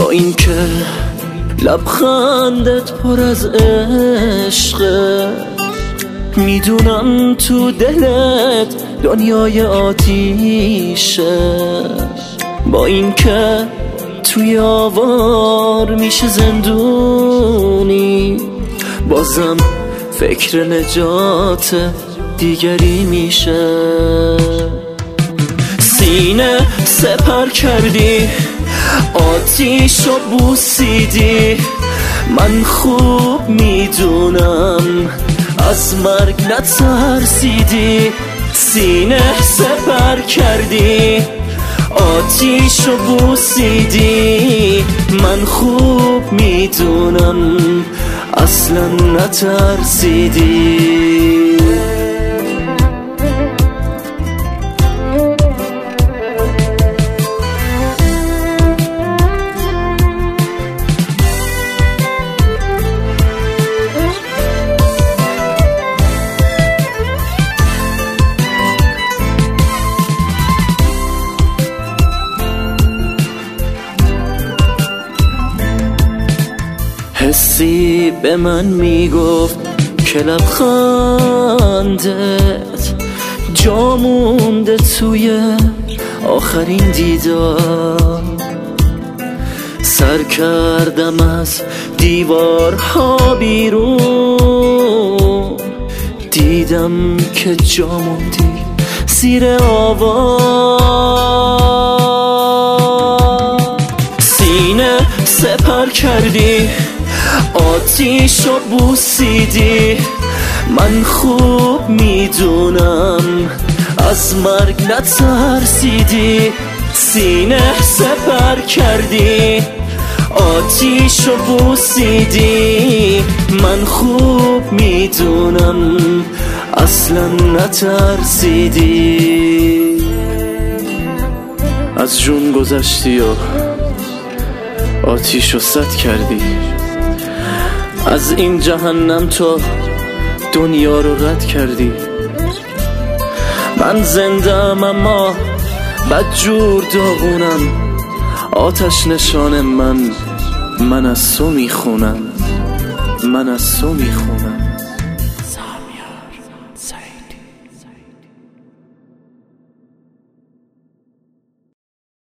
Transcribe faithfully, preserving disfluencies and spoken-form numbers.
با این که لبخندت پر از عشقه، میدونم تو دلت دنیای آتیشه. با این که توی آوار میشه زندونی، بازم فکر نجات دیگری میشه. سینه سپر کردی، آتیشو بوسیدی، من خوب میدونم از مرگ نترسیدی. سینه سپر کردی، آتیشو بوسیدی، من خوب میدونم اصلا نترسیدی. حسی به من میگفت که لبخندت جا مونده توی آخرین دیدار. سر کردم از دیوارها بیرون، دیدم که جا موندی زیر آوار. سینه سپر کردی، آتیشو بوسیدی، من خوب میدونم از مرگ نترسیدی. سینه سپر کردی، آتیشو بوسیدی، من خوب میدونم اصلا نترسیدی. از جون گذشتی و آتیشو سد کردی، از این جهنم تو دنیا رو رد کردی. من زندم اما بدجور داغونم، آتش نشان من من از تو میخونم، من از تو میخونم.